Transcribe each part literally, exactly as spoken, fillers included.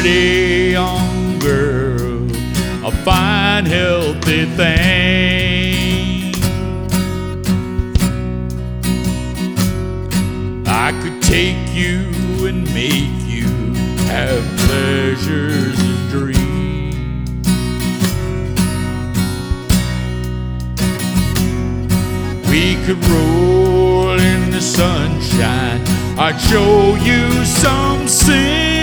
pretty young girl, a fine, healthy thing. I could take you and make you have pleasures and dreams. We could roll in the sunshine, I'd show you some sin.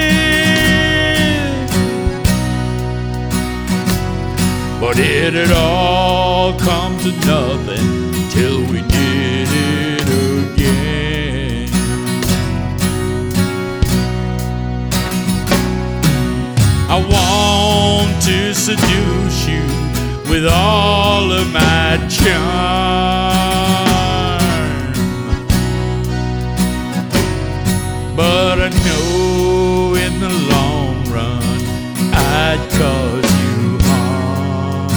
But it'd all come to nothing till we did it again. I want to seduce you with all of my charm, but I know in the long run I'd cause you harm.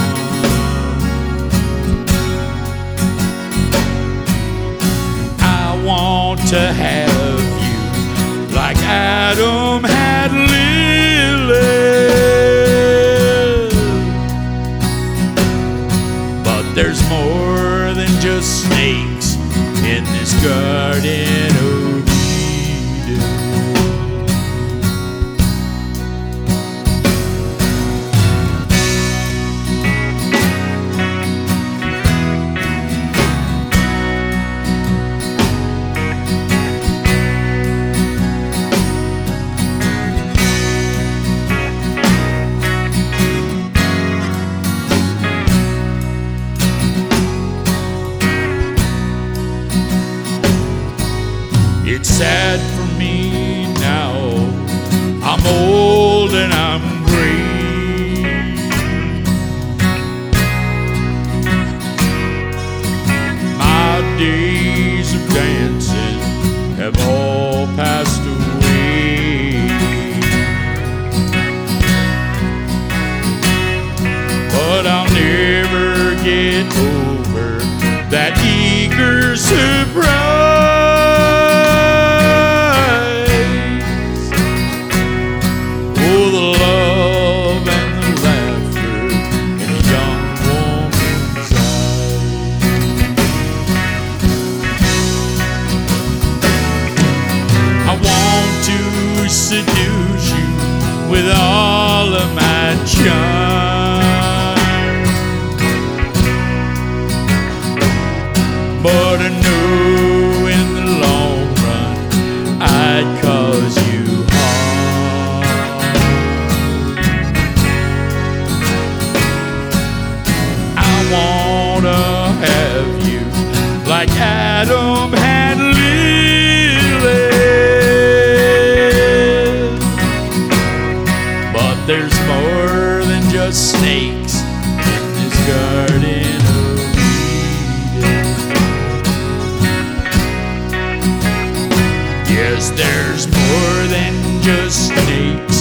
I want to have you like Adam had Lilith, but there's more than just snakes in this garden of It's sad for me now, I'm old and I'm gray. My days of dancing have all passed away, but I'll never get over that eager surprise. Seduce you with all of my charm, but I know in the long run I'd cause you harm. I wanna have you like Adam had Lilith. There's more than just snakes in this garden of Eden. Yes, there's more than just snakes